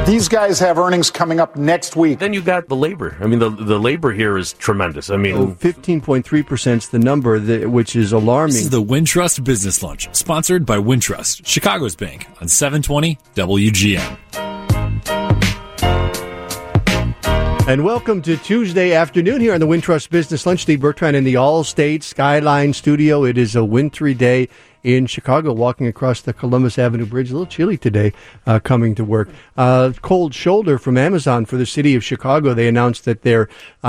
These guys have earnings coming up next week. Then you got the labor. I mean, the labor here is tremendous. I mean, 15.3% is the number, which is alarming. This is the Wintrust Business Lunch, sponsored by Wintrust, Chicago's bank, on 720 WGN. And welcome to Tuesday afternoon here on the Wintrust Business Lunch. Steve Bertrand in the All-State Skyline Studio. It is a wintry day in Chicago, walking across the Columbus Avenue Bridge. A little chilly today coming to work. Cold shoulder from Amazon for the city of Chicago. They announced that their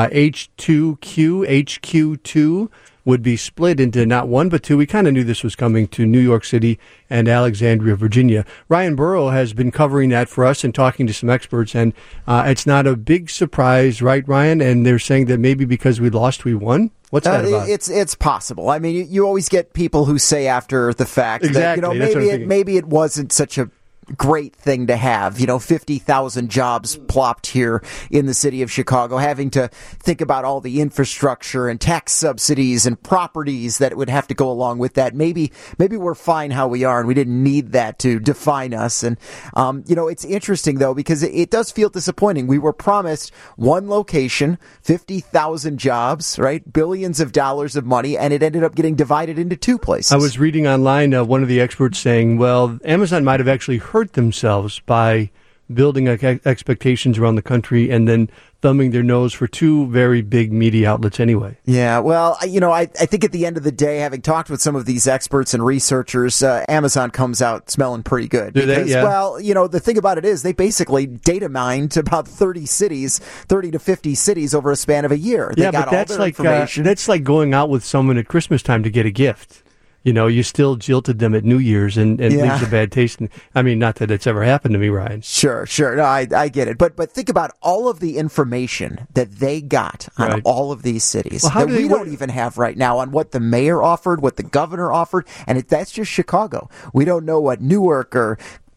HQ2 would be split into not one but two. We kind of knew this was coming to New York City and Alexandria, Virginia. Ryan Burrow has been covering that for us and talking to some experts, and it's not a big surprise, right, Ryan? And they're saying that maybe because we lost, we won? What's that about? It's possible. I mean, you always get people who say after the fact that, maybe it wasn't such a great thing to have, 50,000 jobs plopped here in the city of Chicago, having to think about all the infrastructure and tax subsidies and properties that would have to go along with that. Maybe we're fine how we are and we didn't need that to define us. And, it's interesting though, because it does feel disappointing. We were promised one location, 50,000 jobs, right? Billions of dollars of money, and it ended up getting divided into two places. I was reading online one of the experts saying, well, Amazon might have actually hurt themselves by building expectations around the country and then thumbing their nose for two very big media outlets anyway. Yeah, well, I think at the end of the day, having talked with some of these experts and researchers, Amazon comes out smelling pretty good. Do they? Yeah. Well, the thing about it is they basically data mined about 30 to 50 cities over a span of a year. They got that's all their information. That's like going out with someone at Christmas time to get a gift. You still jilted them at New Year's and leaves a bad taste. I mean, not that it's ever happened to me, Ryan. Sure. No, I get it. But think about all of the information that they got on all of these cities that we don't even have right now on what the mayor offered, what the governor offered. And that's just Chicago. We don't know what Newark or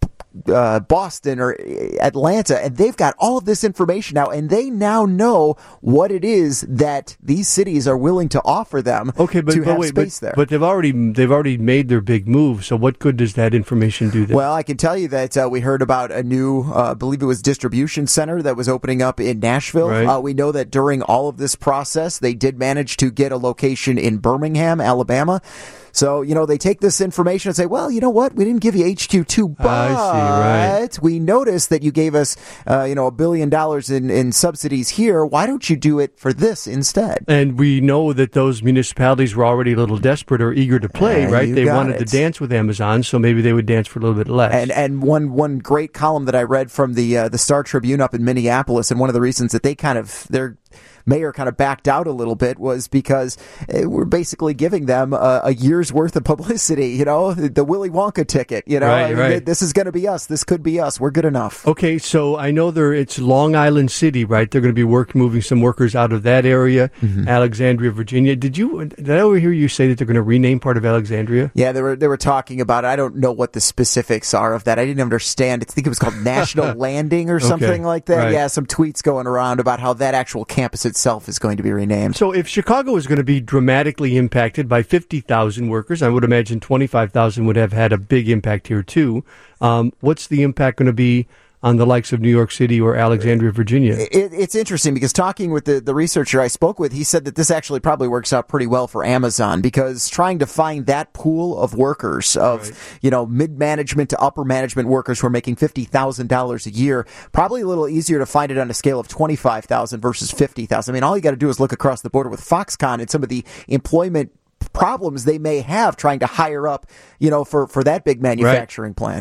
Boston or Atlanta, and they've got all of this information now, and they now know what it is that these cities are willing to offer them space there. But they've already made their big move, so what good does that information do then? Well, I can tell you that we heard about a new, I believe it was distribution center that was opening up in Nashville. Right. We know that during all of this process, they did manage to get a location in Birmingham, Alabama. So, they take this information and say, well, you know what? We didn't give you HQ2, but we noticed that you gave us, $1 billion in subsidies here. Why don't you do it for this instead? And we know that those municipalities were already a little desperate or eager to play, right? They wanted to dance with Amazon, so maybe they would dance for a little bit less. And one great column that I read from the Star Tribune up in Minneapolis, and one of the reasons that their mayor kind of backed out a little bit was because we're basically giving them a year's worth of publicity, the Willy Wonka ticket, Right. This is going to be us. This could be us. We're good enough. Okay, so I know it's Long Island City, right? They're going to be moving some workers out of that area, Alexandria, Virginia. Did I overhear you say that they're going to rename part of Alexandria? Yeah, they were talking about it. I don't know what the specifics are of that. I didn't understand. I think it was called National Landing or something like that. Right. Yeah, some tweets going around about how that actual campus itself is going to be renamed. So if Chicago is going to be dramatically impacted by 50,000 workers, I would imagine 25,000 would have had a big impact here too. What's the impact going to be on the likes of New York City or Alexandria, Virginia? It's interesting because talking with the researcher I spoke with, he said that this actually probably works out pretty well for Amazon because trying to find that pool of workers mid-management to upper management workers who are making $50,000 a year, probably a little easier to find it on a scale of 25,000 versus 50,000. I mean, all you got to do is look across the border with Foxconn and some of the employment problems they may have trying to hire up, for that big manufacturing plant.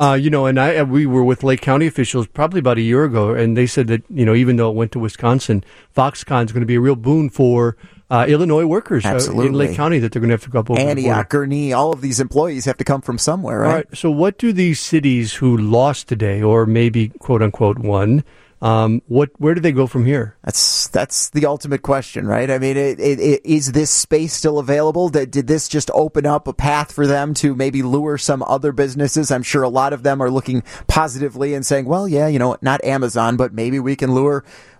We were with Lake County officials probably about a year ago, and they said that, even though it went to Wisconsin, Foxconn is going to be a real boon for Illinois workers in Lake County that they're going to have to go up over Antioch, Gurnee, all of these employees have to come from somewhere, right? All right. So what do these cities who lost today, or maybe quote unquote won, where do they go from here? That's the ultimate question, right? I mean, is this space still available? Did this just open up a path for them to maybe lure some other businesses? I'm sure a lot of them are looking positively and saying, well, yeah, not Amazon, but maybe we can lure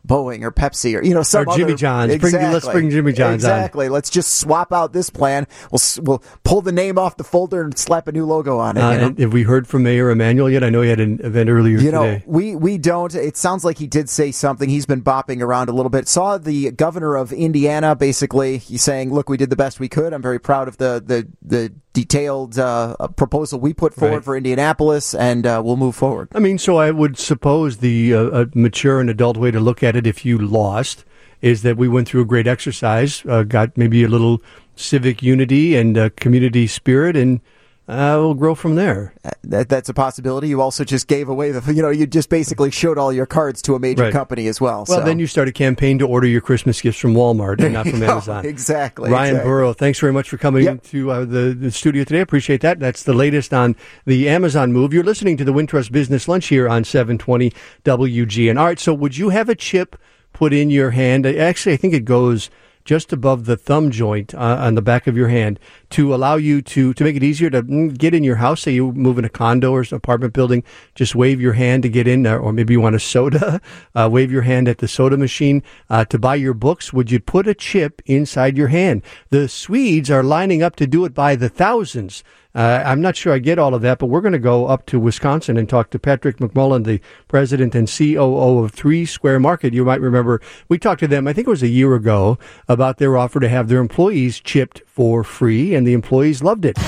Boeing or Pepsi or some or Jimmy other, John's. Exactly. Let's bring Jimmy John's exactly. Let's just swap out this plan. We'll pull the name off the folder and slap a new logo on it. And have we heard from Mayor Emanuel yet? I know he had an event earlier today. We don't. It sounds like he did say something. He's been bopping around a little bit. Saw the governor of Indiana basically. He's saying, "Look, we did the best we could. I'm very proud of the detailed proposal we put forward for Indianapolis, and we'll move forward." I mean, so I would suppose the mature and adult way to look at it, if you lost, is that we went through a great exercise, got maybe a little civic unity and community spirit, and we'll grow from there. That's a possibility. You also just gave away you just basically showed all your cards to a major company as well. Well, then you start a campaign to order your Christmas gifts from Walmart and not from Amazon. Exactly. Ryan Burrow, thanks very much for coming to the studio today. Appreciate that. That's the latest on the Amazon move. You're listening to the Wintrust Business Lunch here on 720 WGN. All right, so would you have a chip put in your hand? Actually, I think it goes just above the thumb joint on the back of your hand to allow you to make it easier to get in your house. Say you move in a condo or apartment building, just wave your hand to get in, or maybe you want a soda, wave your hand at the soda machine to buy your books. Would you put a chip inside your hand? The Swedes are lining up to do it by the thousands. I'm not sure I get all of that, but we're going to go up to Wisconsin and talk to Patrick McMullen, the president and COO of 3 Square Market. You might remember we talked to them, I think it was a year ago, about their offer to have their employees chipped for free, and the employees loved it.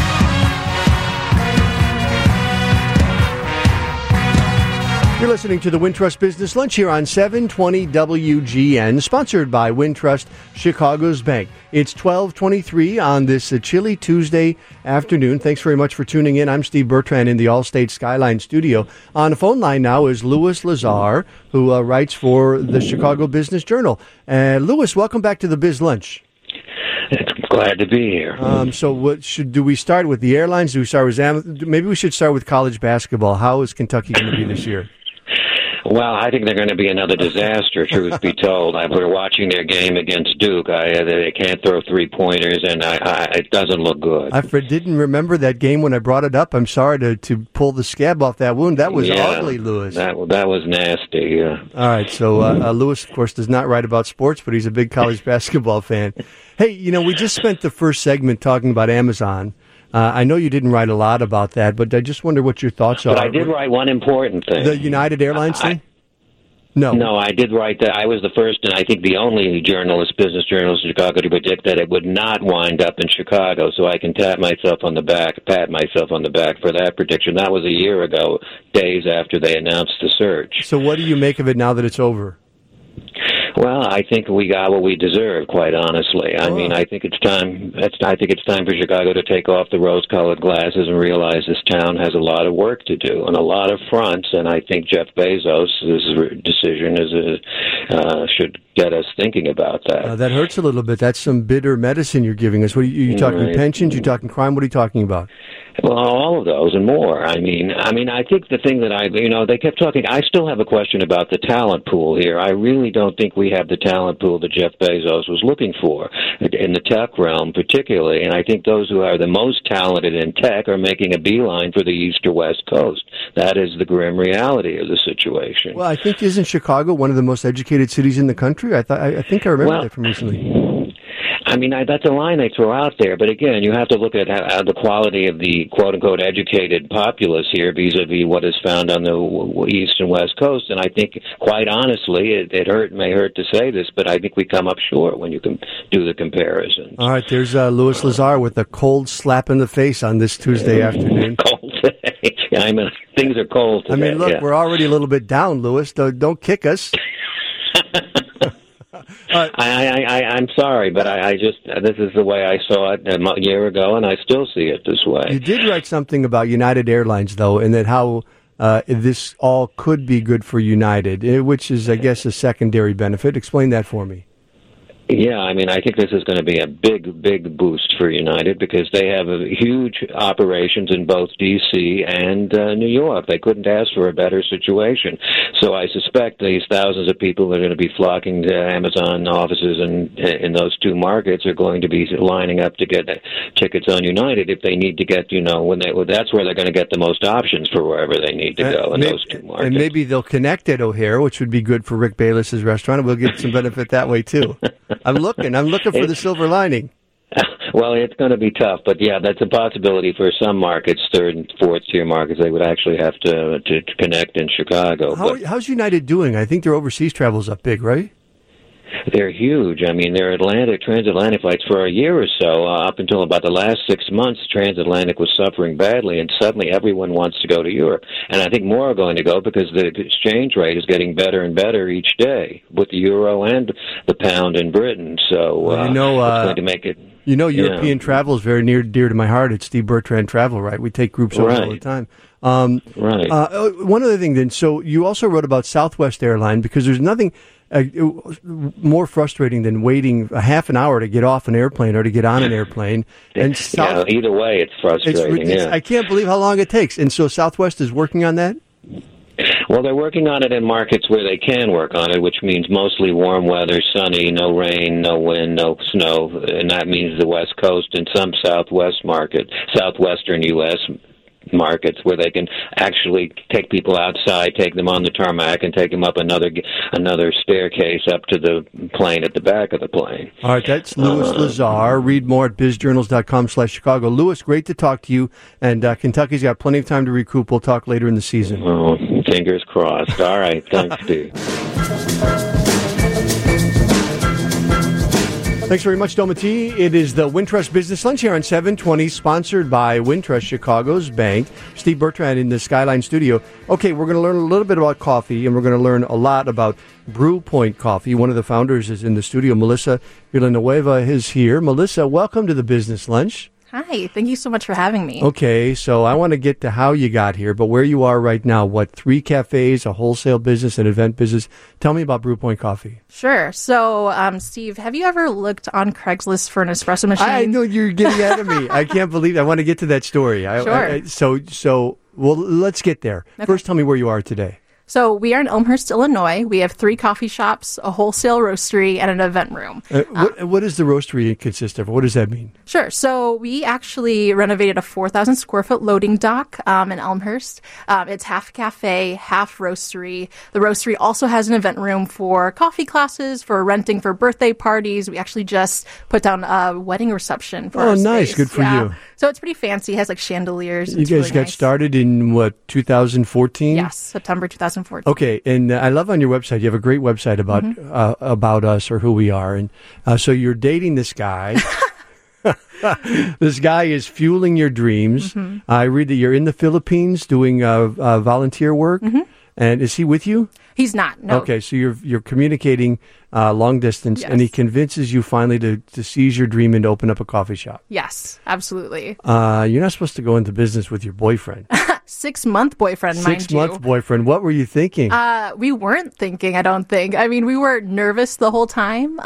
You're listening to the Wintrust Business Lunch here on 720 WGN, sponsored by Wintrust Chicago's Bank. It's 12:23 on this chilly Tuesday afternoon. Thanks very much for tuning in. I'm Steve Bertrand in the Allstate Skyline studio. On the phone line now is Louis Lazar, who writes for the Chicago Business Journal. Louis, welcome back to the Biz Lunch. Glad to be here. So do we start with the airlines? Do we start with maybe we should start with college basketball. How is Kentucky going to be this year? Well, I think they're going to be another disaster, truth be told. We're watching their game against Duke. They can't throw three-pointers, and it doesn't look good. I didn't remember that game when I brought it up. I'm sorry to pull the scab off that wound. That was ugly, Louis. That was nasty, yeah. All right, so Louis, of course, does not write about sports, but he's a big college basketball fan. Hey, we just spent the first segment talking about Amazon. I know you didn't write a lot about that, but I just wonder what your thoughts are. But I did write one important thing. The United Airlines thing? No, I did write that. I was the first and I think the only business journalist in Chicago to predict that it would not wind up in Chicago. So I can pat myself on the back for that prediction. That was a year ago, days after they announced the search. So what do you make of it now that it's over? Well, I think we got what we deserve, quite honestly. I mean, I think it's time. I think it's time for Chicago to take off the rose-colored glasses and realize this town has a lot of work to do on a lot of fronts. And I think Jeff Bezos' decision should get us thinking about that. That hurts a little bit. That's some bitter medicine you're giving us. What are you talking pensions? You talking crime? What are you talking about? Well, all of those and more. I mean, I think the thing that they kept talking. I still have a question about the talent pool here. I really don't think we have the talent pool that Jeff Bezos was looking for in the tech realm, particularly. And I think those who are the most talented in tech are making a beeline for the East or West Coast. That is the grim reality of the situation. Well, I think isn't Chicago one of the most educated cities in the country? I think I remember that from recently. I mean, that's a line they throw out there, but again, you have to look at how the quality of the quote-unquote educated populace here vis-a-vis what is found on the East and West Coast, and I think, quite honestly, it may hurt to say this, but I think we come up short when you can do the comparison. All right, there's Louis Lazar with a cold slap in the face on this Tuesday afternoon. Cold today. I mean, things are cold today. I mean, look, we're already a little bit down, Louis. Don't kick us. I'm sorry, but this is the way I saw it a year ago, and I still see it this way. You did write something about United Airlines, though, and that how this all could be good for United, which is, I guess, a secondary benefit. Explain that for me. Yeah, I mean, I think this is going to be a big boost for United because they have huge operations in both D.C. and New York. They couldn't ask for a better situation. So I suspect these thousands of people that are going to be flocking to Amazon offices in those two markets are going to be lining up to get tickets on United if they need to get, that's where they're going to get the most options for wherever they need to go in those two markets. And maybe they'll connect at O'Hare, which would be good for Rick Bayless's restaurant, and we'll get some benefit that way, too. I'm looking for the silver lining. Well, it's going to be tough, but yeah, that's a possibility for some markets, third and fourth tier markets. They would actually have to connect in Chicago. How's United doing? I think their overseas travel's up big, right? They're huge. I mean, their transatlantic flights for a year or so, up until about the last 6 months, transatlantic was suffering badly, and suddenly everyone wants to go to Europe. And I think more are going to go because the exchange rate is getting better and better each day with the euro and the pound in Britain. So it's going to make it... European travel is very dear to my heart. It's Steve Bertrand Travel, right? We take groups over all the time. Right. One other thing then, so you also wrote about Southwest Airline because there's nothing more frustrating than waiting a half an hour to get off an airplane or to get on an airplane. And either way, it's frustrating. I can't believe how long it takes. And so Southwest is working on that? Well, they're working on it in markets where they can work on it, which means mostly warm weather, sunny, no rain, no wind, no snow, and that means the West Coast and some southwestern U.S. markets where they can actually take people outside, take them on the tarmac, and take them up another staircase up to the plane at the back of the plane. All right, that's Louis Lazar. Read more at bizjournals.com/Chicago. Louis, great to talk to you, and Kentucky's got plenty of time to recoup. We'll talk later in the season. Oh, fingers crossed. All right, thanks, Steve. Thanks very much, Domati. It is the Wintrust Business Lunch here on 720, sponsored by Wintrust Chicago's Bank. Steve Bertrand in the Skyline Studio. Okay, we're going to learn a little bit about coffee, and we're going to learn a lot about Brew Point Coffee. One of the founders is in the studio. Melissa Villanueva is here. Melissa, welcome to the Business Lunch. Hi, thank you so much for having me. Okay, so I want to get to how you got here, but where you are right now, 3 cafes, a wholesale business, an event business. Tell me about Brew Point Coffee. Sure. So, Steve, have you ever looked on Craigslist for an espresso machine? I know you're getting out of me. I can't believe it. I want to get to that story. Sure. Well, let's get there. Okay. First, tell me where you are today. So we are in Elmhurst, Illinois. We have 3 coffee shops, a wholesale roastery, and an event room. What does the roastery consist of? What does that mean? Sure. So we actually renovated a 4,000 square foot loading dock in Elmhurst. It's half cafe, half roastery. The roastery also has an event room for coffee classes, for renting for birthday parties. We actually just put down a wedding reception for our nice. space. Good for you. So it's pretty fancy. It has chandeliers. You guys got started in 2014? Yes, September 2014. Okay, and I love on your website, you have a great website about us or who we are. And so you're dating this guy. This guy is fueling your dreams. Mm-hmm. I read that you're in the Philippines doing volunteer work. Mm-hmm. And is he with you? He's not, no. Okay, so you're communicating long distance, yes. And he convinces you finally to seize your dream and to open up a coffee shop. Yes, absolutely. You're not supposed to go into business with your boyfriend. 6-month boyfriend, mind you. 6-month boyfriend. What were you thinking? We weren't thinking, I don't think. I mean, we were nervous the whole time.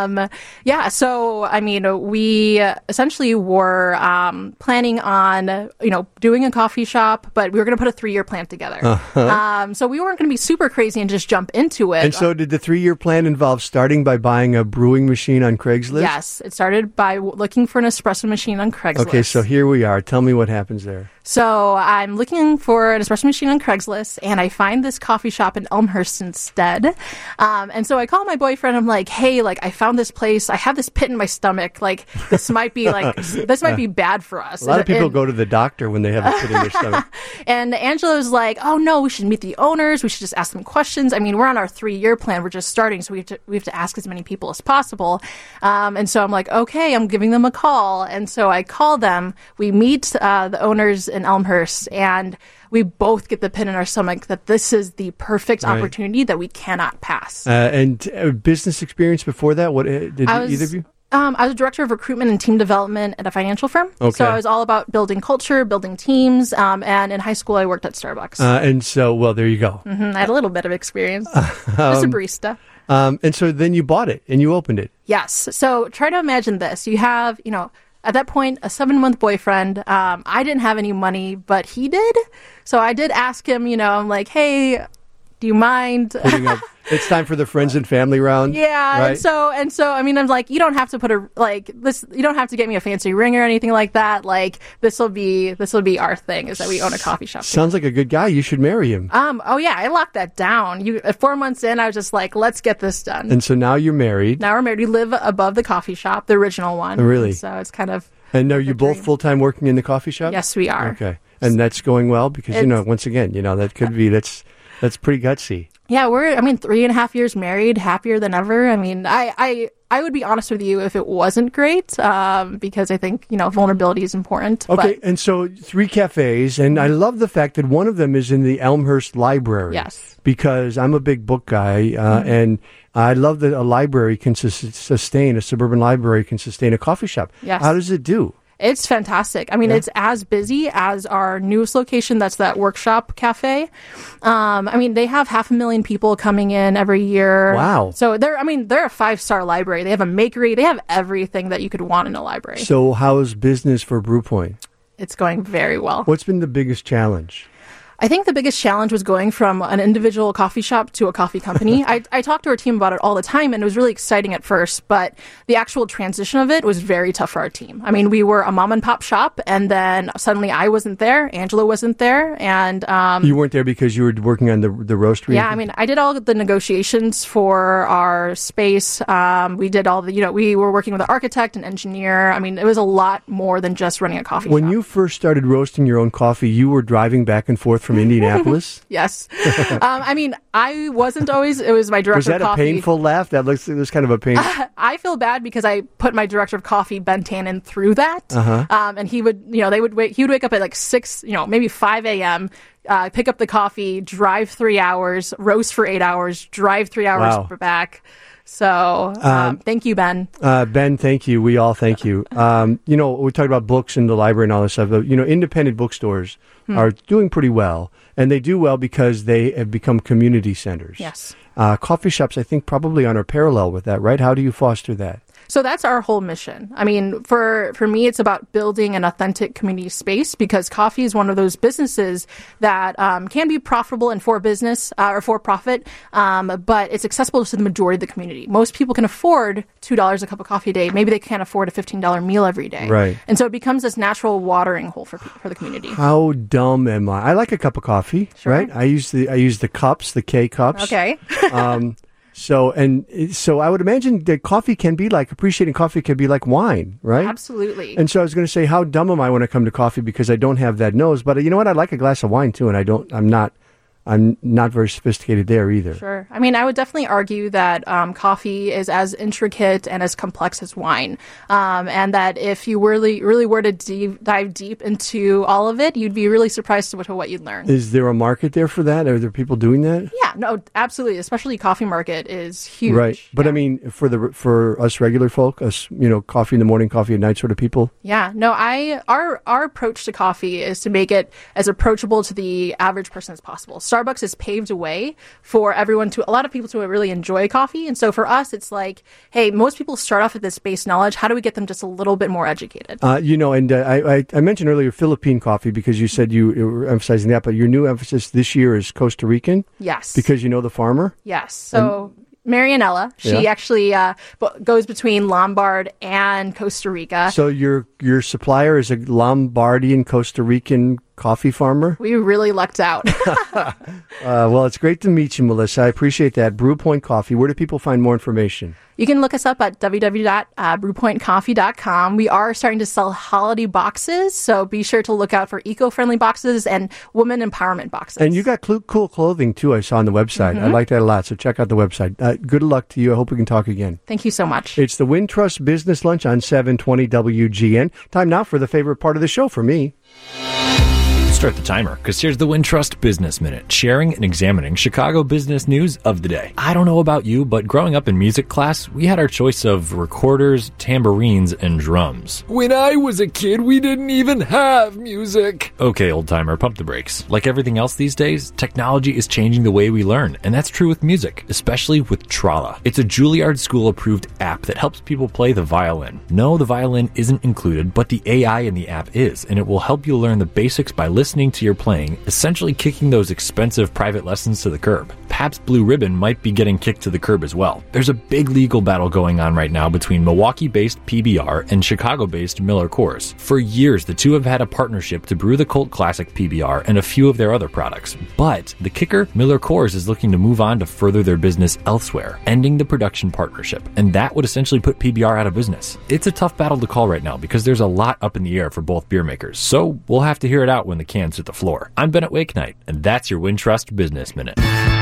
We essentially were planning on, doing a coffee shop, but we were going to put a 3-year plan together. Uh-huh. So we weren't going to be super crazy and just jump into it. And so did the 3-year plan involve starting by buying a brewing machine on Craigslist? Yes, it started by looking for an espresso machine on Craigslist. Okay, so here we are. Tell me what happens there. So I'm looking for an espresso machine on Craigslist, and I find this coffee shop in Elmhurst instead. And so I call my boyfriend. I'm like, hey, I found this place. I have this pit in my stomach. This might be bad for us. A lot of people go to the doctor when they have a pit in their stomach. And Angela's like, oh no, we should meet the owners. We should just ask them questions. I mean, we're on our 3-year plan. We're just starting, so we have to ask as many people as possible. And so I'm like, okay, I'm giving them a call. And so I call them. We meet the owners in Elmhurst, and we both get the pit in our stomach that this is the perfect opportunity that we cannot pass. And business experience before that? What either of you? I was a director of recruitment and team development at a financial firm. Okay. So I was all about building culture, building teams, and in high school I worked at Starbucks. And so, there you go. Mm-hmm. I had a little bit of experience. Just a barista. And so then you bought it and you opened it. Yes. So try to imagine this. You have, at that point, a 7-month boyfriend. I didn't have any money, but he did. So I did ask him, I'm like, hey, do you mind putting up? It's time for the friends and family round. Yeah, right? and so I mean, I'm like, you don't have to put this. You don't have to get me a fancy ring or anything like that. Like, this will be our thing, is that we own a coffee shop. Sounds like a good guy. You should marry him. Oh yeah, I locked that down. 4 months in, I was just like, let's get this done. And so now you're married. Now we're married. We live above the coffee shop, the original one. Really? So it's kind of. And are you both full time working in the coffee shop? Yes, we are. Okay, and that's going well because once again, that could be that's pretty gutsy. Yeah, we're 3.5 years married, happier than ever. I mean, I would be honest with you if it wasn't great, because I think, vulnerability is important. Okay, and so 3 cafes, and I love the fact that one of them is in the Elmhurst Library. Yes. Because I'm a big book guy, and I love that a library can sustain, a suburban library can sustain a coffee shop. Yes. How does it do? It's fantastic. I mean, It's as busy as our newest location. That's that Workshop Cafe. They have 500,000 people coming in every year. Wow. So they're a 5-star library. They have a makery. They have everything that you could want in a library. So how's business for Brew Point? It's going very well. What's been the biggest challenge? I think the biggest challenge was going from an individual coffee shop to a coffee company. I talked to our team about it all the time, and it was really exciting at first, but the actual transition of it was very tough for our team. I mean, we were a mom and pop shop, and then suddenly I wasn't there, Angela wasn't there, and... you weren't there because you were working on the roastery? Yeah, I did all the negotiations for our space. We did all the, we were working with an architect and engineer. It was a lot more than just running a coffee shop. When you first started roasting your own coffee, you were driving back and forth from Indianapolis? Yes. I wasn't always. It was my director of coffee. Was that a painful laugh? It was kind of a pain. I feel bad because I put my director of coffee, Ben Tannen, through that. And he would, he would wake up at like 6, maybe 5 a.m., pick up the coffee, drive 3 hours, roast for 8 hours, drive 3 hours back. So, thank you, Ben. Ben, thank you. We all thank you. We talked about books in the library and all this stuff. Independent bookstores are doing pretty well. And they do well because they have become community centers. Yes. Coffee shops, I think, probably on a parallel with that, right? How do you foster that? So that's our whole mission. For me, it's about building an authentic community space, because coffee is one of those businesses that can be profitable and for business or for profit, but it's accessible to the majority of the community. Most people can afford $2 a cup of coffee a day. Maybe they can't afford a $15 meal every day. Right. And so it becomes this natural watering hole for the community. How dumb am I? I like a cup of coffee, sure. Right? I use the cups, the K cups. Okay. So I would imagine that appreciating coffee can be like wine, right? Absolutely. And so I was going to say, how dumb am I when I come to coffee, because I don't have that nose? But you know what? I like a glass of wine too, and I'm not very sophisticated there either. Sure. I would definitely argue that coffee is as intricate and as complex as wine. And that if you really were to dive deep into all of it, you'd be really surprised to what you'd learn. Is there a market there for that? Are there people doing that? Yeah, no, absolutely. Especially coffee market is huge. Right. But yeah. For us regular folk, us, coffee in the morning, coffee at night sort of people? Yeah. No, our approach to coffee is to make it as approachable to the average person as possible. Starbucks has paved a way for a lot of people to really enjoy coffee. And so for us, it's like, hey, most people start off with this base knowledge. How do we get them just a little bit more educated? I mentioned earlier Philippine coffee because you said you were emphasizing that, but your new emphasis this year is Costa Rican? Yes. Because you know the farmer? Yes. So... Marianella, she actually goes between Lombard and Costa Rica. So your supplier is a Lombardian Costa Rican coffee farmer? We really lucked out. Well, it's great to meet you, Melissa. I appreciate that. Brew Point Coffee. Where do people find more information? You can look us up at www.brewpointcoffee.com. We are starting to sell holiday boxes, so be sure to look out for eco-friendly boxes and women empowerment boxes. And you got cool clothing, too, I saw on the website. I like that a lot, so check out the website. Good luck to you. I hope we can talk again. Thank you so much. It's the Wintrust Business Lunch on 720 WGN. Time now for the favorite part of the show for me. start the timer, because here's the Wintrust Business Minute, sharing and examining Chicago business news of the day. I don't know about you, but growing up in music class, we had our choice of recorders, tambourines, and drums. When I was a kid, we didn't even have music. Okay, old timer, pump the brakes. Like everything else these days, technology is changing the way we learn, and that's true with music, especially with Trala. It's a Juilliard School-approved app that helps people play the violin. No, the violin isn't included, but the AI in the app is, and it will help you learn the basics by listening to your playing, essentially kicking those expensive private lessons to the curb. Pabst Blue Ribbon might be getting kicked to the curb as well. There's a big legal battle going on right now between Milwaukee-based PBR and Chicago-based Miller Coors. For years, the two have had a partnership to brew the cult classic PBR and a few of their other products. But the kicker, Miller Coors is looking to move on to further their business elsewhere, ending the production partnership, and that would essentially put PBR out of business. It's a tough battle to call right now because there's a lot up in the air for both beer makers, so we'll have to hear it out when the cans hit the floor. I'm Bennett Wakenight, and that's your Wintrust Business Minute.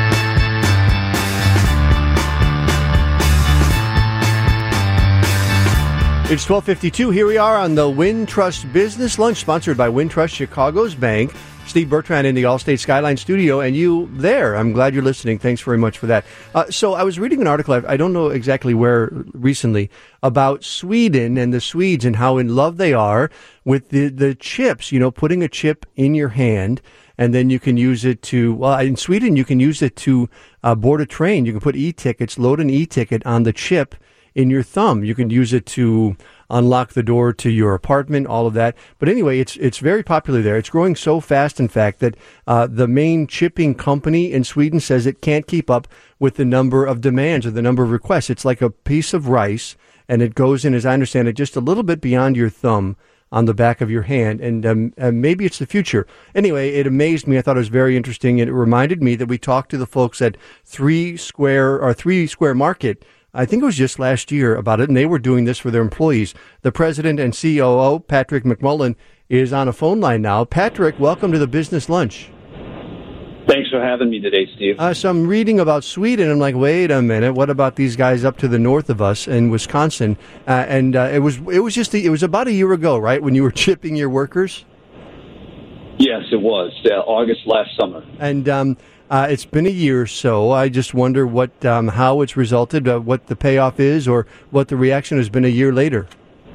It's 12:52. Here we are on the Wintrust Business Lunch, sponsored by Wintrust Chicago's Bank. Steve Bertrand in the Allstate Skyline studio, and you there. I'm glad you're listening. Thanks very much for that. So I was reading an article, I don't know exactly where recently, about Sweden and the Swedes and how in love they are with the chips, putting a chip in your hand, and then you can use it to, well, in Sweden, you can use it to board a train. You can put e-tickets, load an e-ticket on the chip in your thumb. You can use it to unlock the door to your apartment, all of that. But anyway, it's very popular there. It's growing so fast, in fact, that the main chipping company in Sweden says it can't keep up with the number of demands or the number of requests. It's like a piece of rice, and it goes in, as I understand it, just a little bit beyond your thumb on the back of your hand, and maybe it's the future. Anyway, it amazed me. I thought it was very interesting, and it reminded me that we talked to the folks at Three Square Market, I think it was just last year, about it, and they were doing this for their employees. The president and COO, Patrick McMullen, is on a phone line now. Patrick, welcome to the Business Lunch. Thanks for having me today, Steve. So I'm reading about Sweden. I'm like, wait a minute, what about these guys up to the north of us in Wisconsin? It was about a year ago, right, when you were chipping your workers? Yes, it was August last summer. And it's been a year or so. I just wonder how it's resulted, what the payoff is, or what the reaction has been a year later.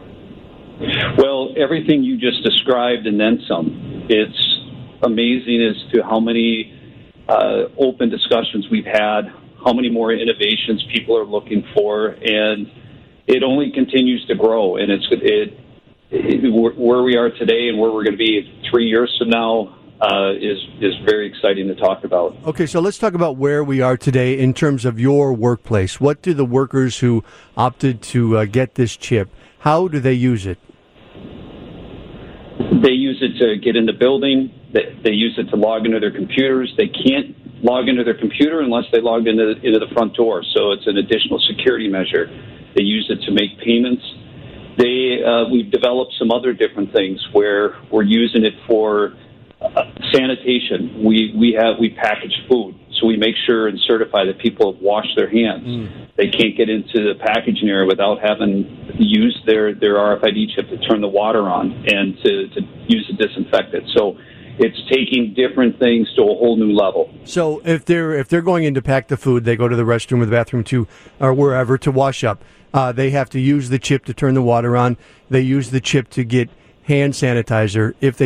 Well, everything you just described and then some. It's amazing as to how many open discussions we've had, how many more innovations people are looking for, and it only continues to grow. And where we are today and where we're going to be 3 years from now is very exciting to talk about. Okay, so let's talk about where we are today in terms of your workplace. What do the workers who opted to get this chip, how do they use it? They use it to get in the building. They use it to log into their computers. They can't log into their computer unless they log into the front door, so it's an additional security measure. They use it to make payments. We've developed some other different things where we're using it for sanitation. We package food, so we make sure and certify that people have washed their hands. They can't get into the packaging area without having used their RFID chip to turn the water on and to use a disinfectant. So it's taking different things to a whole new level. So if they're going in to pack the food, they go to the restroom or the bathroom or wherever to wash up. They have to use the chip to turn the water on. They use the chip to get hand sanitizer. If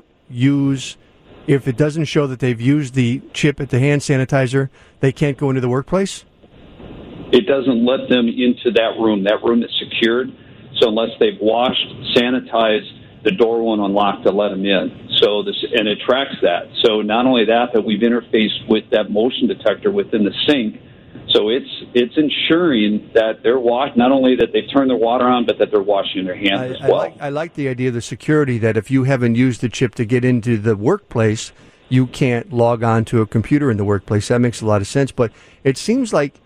it doesn't show that they've used the chip at the hand sanitizer, they can't go into the workplace? It doesn't let them into that room. That room is secured. So unless they've washed, sanitized, the door won't unlock to let them in. And it tracks that. So not only that, but we've interfaced with that motion detector within the sink. So it's ensuring that they're washed, not only that they've turned their water on, but that they're washing their hands as well. I like the idea of the security, that if you haven't used the chip to get into the workplace, you can't log on to a computer in the workplace. That makes a lot of sense. But it seems like,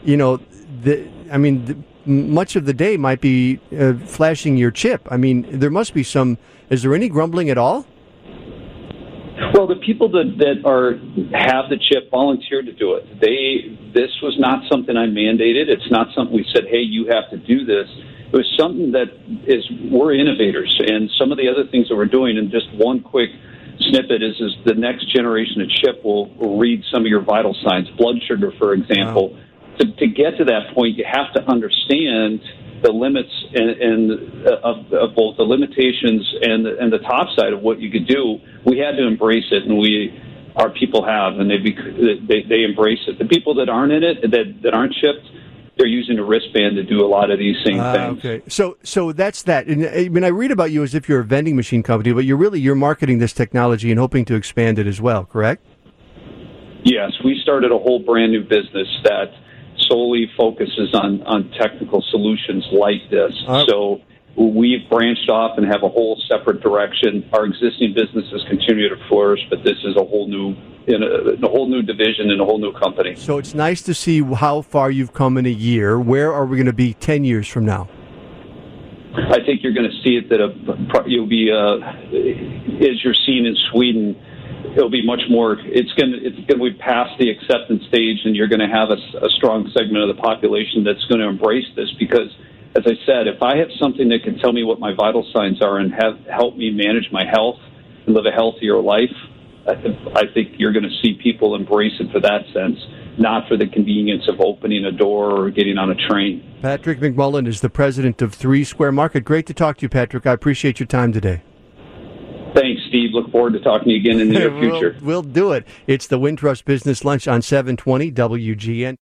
much of the day might be flashing your chip. I mean, there must be is there any grumbling at all? Well, the people that have the chip volunteered to do it. This was not something I mandated. It's not something we said, hey, you have to do this. It was something that we're innovators, and some of the other things that we're doing, and just one quick snippet is the next generation of chip will read some of your vital signs, blood sugar, for example. Wow. To get to that point, you have to understand the limits of both the limitations and the top side of what you could do. We had to embrace it, and our people have, and they embrace it. The people that aren't in it, that aren't chipped, they're using a wristband to do a lot of these same things. Okay, so that's that. And I mean, I read about you as if you're a vending machine company, but you're marketing this technology and hoping to expand it as well, correct? Yes, we started a whole brand new business that solely focuses on technical solutions like this. So we've branched off and have a whole separate direction. Our existing businesses continue to flourish, but this is a whole new division and a whole new company. So it's nice to see how far you've come in a year. Where are we going to be 10 years from now? I think you're going to see it that you'll be, as you're seeing in Sweden, it'll be much more. It's going to be past the acceptance stage, and you're going to have a strong segment of the population that's going to embrace this. Because, as I said, if I have something that can tell me what my vital signs are and help me manage my health and live a healthier life, I think you're going to see people embrace it for that sense, not for the convenience of opening a door or getting on a train. Patrick McMullen is the president of 3 Square Market. Great to talk to you, Patrick. I appreciate your time today. Thanks, Steve. Look forward to talking to you again in the near future. We'll do it. It's the Wintrust Business Lunch on 720 WGN.